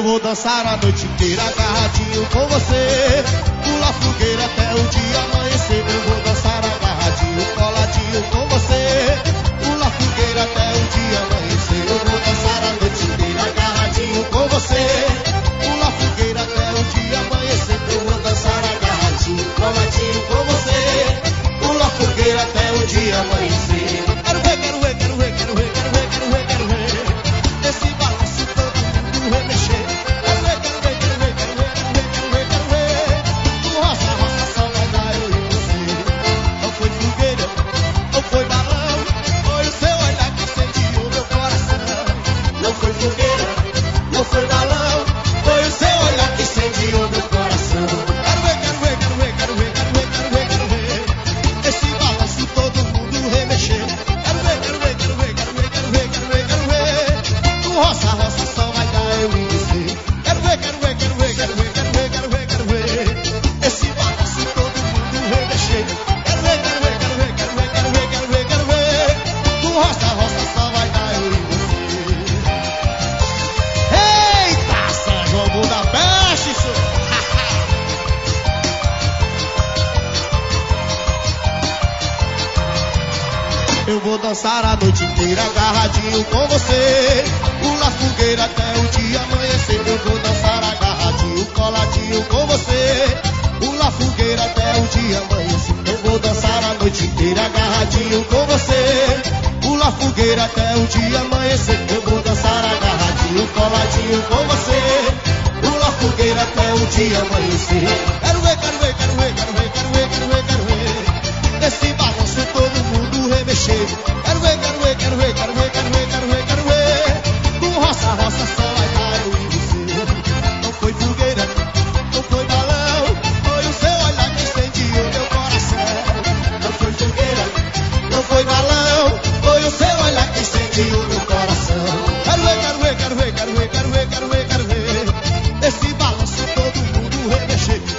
vou dançar a noite inteira agarradinho com você. Pular fogueira até o dia amanhecer. Eu vou dançar agarradinho, coladinho com você. Pular fogueira até o dia amanhecer. Eu vou dançar a noite inteira agarradinho com você. Pular fogueira até o dia amanhecer. Eu vou dançar agarradinho, coladinho com você. Pular fogueira até o dia amanhecer. Quero ver, quero ver, quero ver, quero ver, quero ver, quero ver, quero ver. Esse balanço todo mundo remexer. Quero ver, quero ver, quero ver, quero ver, quero ver, quero ver, quero ver. No roça, roça, só vai dar eu e você. Não foi fogueira, não foi balão. Foi o seu olhar que incendiou meu coração. Não foi fogueira, não foi balão. Foi o seu olhar que incendiou meu coração. Quero ver, quero ver, quero ver, quero ver, quero ver, quero ver, quero ver. Esse balanço todo mundo remexer. Quero ver, quero ver, quero ver, quero ver, quero ver, quero ver, quero ver. No roça, roça, só vai dar eu e você. Quero ver, quero ver, quero ver, quero ver, quero ver, quero ver, quero ver. Esse balanço todo mundo remexer. Quero ver, quero ver, quero ver, quero ver, quero ver, quero ver, quero ver. No roça, roça, só vai dar eu e você. Eita, São João Buda Peste, isso. Eu vou dançar a noite inteira agarradinho com você. Pular fogueira até o dia amanhecer. Eu vou dançar agarradinho, coladinho com você. Pular fogueira até o dia amanhecer. Eu vou dançar a noite inteira agarradinho com você. Pular fogueira até o dia amanhecer. Eu vou dançar agarradinho, coladinho com você. Pular fogueira até o dia amanhecer. Quero ver, quero ver, quero ver, quero ver, quero ver, quero ver, quero ver. Nesse balanço todo mundo remexer. Quero ver, quero ver, quero ver, quero ver, quero ver, quero ver, quero ver. No roça, roça, só vai dar eu e você. Não foi fogueira, não foi balão. Foi o seu olhar que incendiou meu coração. Não foi fogueira, não foi balão. Foi o seu olhar que incendiou meu coração. Quero ver, quero ver, quero ver, quero ver, quero ver, quero ver, quero ver. Esse balanço todo mundo remexer.